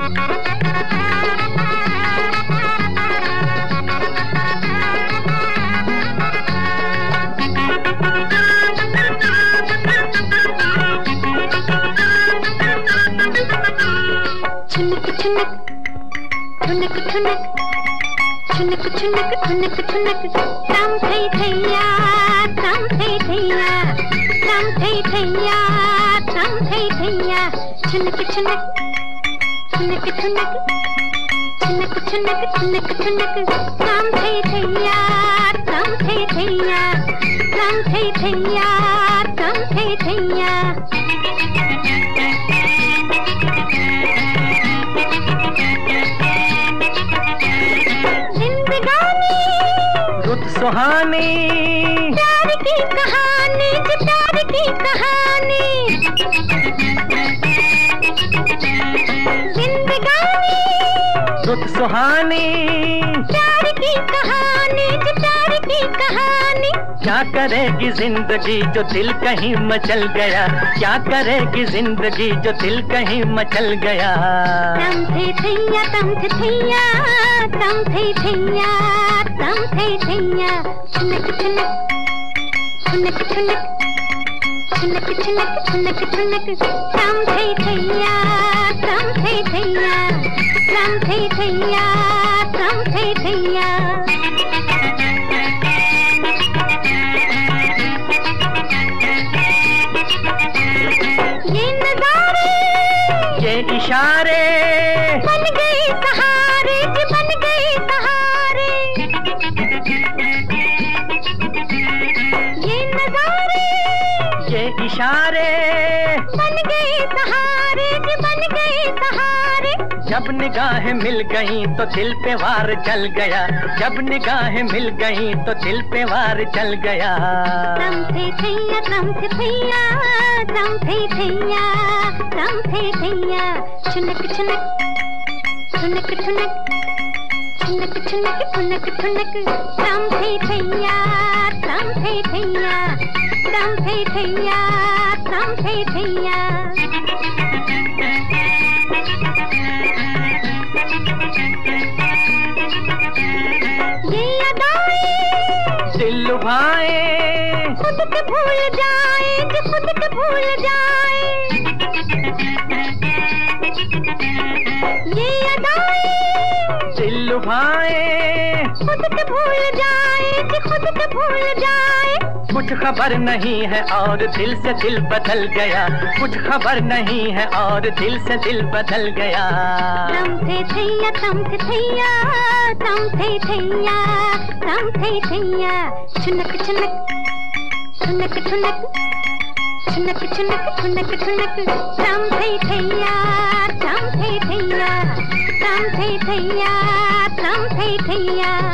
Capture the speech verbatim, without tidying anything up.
ठुनक ठुनक ठुनक ठुनक ठुनक ठुनक ताम थै थैया ताम थै थैया ताम थै थैया ताम थै थैया ठुनक ठुनक ठुनक ठुनक ठुनक ठुनक ठुनक ठुनक ताम थै थैया ताम थै थैया ताम थै थैया ताम थै थैया। सुहानी प्यार की कहानी, प्यार की कहानी, जिंदगानी रुत सुहानी, प्यार की कहानी, प्यार की कहानी। क्या करेगी जिंदगी जो दिल कहीं मचल गया, क्या करेगी जिंदगी जो दिल कहीं मचल गया। तम थे थैया तम थे थैया तम थे थैया तम थे थैया ठुनक ठुनक ठुनक ठुनक ठुनक ठुनक ठुनक ठुनक तम थे थैया तम थे थैया तम थे थैया तम थे थैया। ये नजारे ये इशारे बन गए सहारे, बन गए सहारे। ये नजारे ये इशारे बन गए सहारे, बन गए सहारे। जब निगाहें मिल गई तो दिल पे वार चल गया, जब निगाहें मिल गई तो दिल पे वार चल गया। तम थे थैया तम थे थैया तम थे थैया तम थे थैया ठुनक ठुनक ठुनक ठुनक ठुनक ठुनक ठुनक ठुनक तम थे थैया तम थे थैया तम थे थैया तम थे थैया। ये अदाएं दिल लुभाए खुद के भूल जाए, जो खुद के भूल जाए। ये अदाएं दिल लुभाए खुद के भूल जाए, जो खुद के भूल जाए। कुछ खबर नहीं है और दिल से दिल बदल गया, कुछ खबर नहीं है और दिल से दिल बदल गया। तम थे थैया तम थे थैया तम थे थैया तम थे थैया ठुनक ठुनक ठुनक ठुनक ठुनक ठुनक ठुनक ठुनक तम थे थैया तम थे थैया तम थे थैया तम थे थैया।